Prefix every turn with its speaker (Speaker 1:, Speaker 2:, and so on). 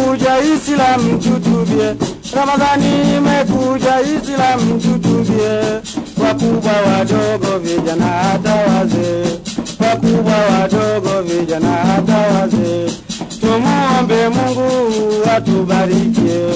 Speaker 1: imekuja Islam tutubie, Ramadhani imekuja Islam tutubie, wakubwa wadogo vijana hata wazee, wakubwa wadogo vijana hata wazee, tumuombe Mungu atubariki.